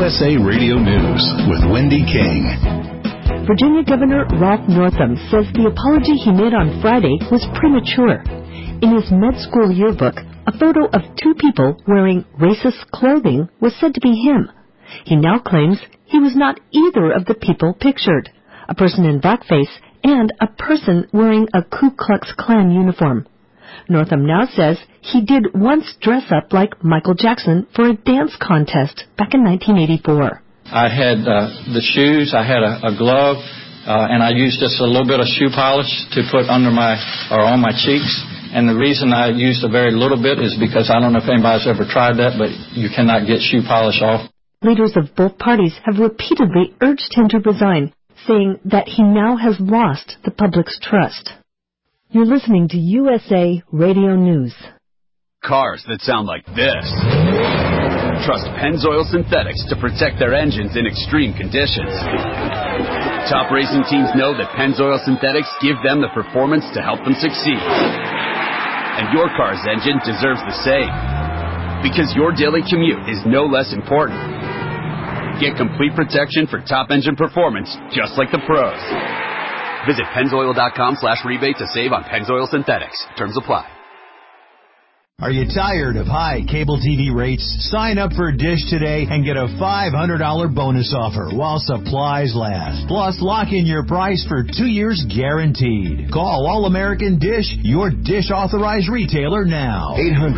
USA Radio News with Wendy King. Virginia Governor Ralph Northam says the apology he made on Friday was premature. In his med school yearbook, a photo of two people wearing racist clothing was said to be him. He now claims he was not either of the people pictured, a person in blackface and a person wearing a Ku Klux Klan uniform. Northam now says he did once dress up like Michael Jackson for a dance contest back in 1984. I had the shoes, I had a glove, and I used just a little bit of shoe polish to put on my cheeks. And the reason I used a very little bit is because I don't know if anybody's ever tried that, but you cannot get shoe polish off. Leaders of both parties have repeatedly urged him to resign, saying that he now has lost the public's trust. You're listening to USA Radio News. Cars that sound like this. Trust Pennzoil Synthetics to protect their engines in extreme conditions. Top racing teams know that Pennzoil Synthetics give them the performance to help them succeed. And your car's engine deserves the same. Because your daily commute is no less important. Get complete protection for top engine performance, just like the pros. Visit Pennzoil.com/rebate to save on Pennzoil Synthetics. Terms apply. Are you tired of high cable TV rates? Sign up for Dish today and get a $500 bonus offer while supplies last. Plus, lock in your price for 2 years guaranteed. Call All-American Dish, your Dish authorized retailer now.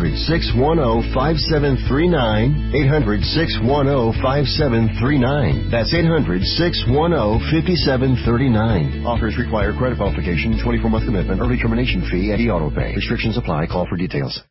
800-610-5739. 800-610-5739. That's 800-610-5739. Offers require credit qualification, 24-month commitment, early termination fee, and e-auto pay. Restrictions apply. Call for details.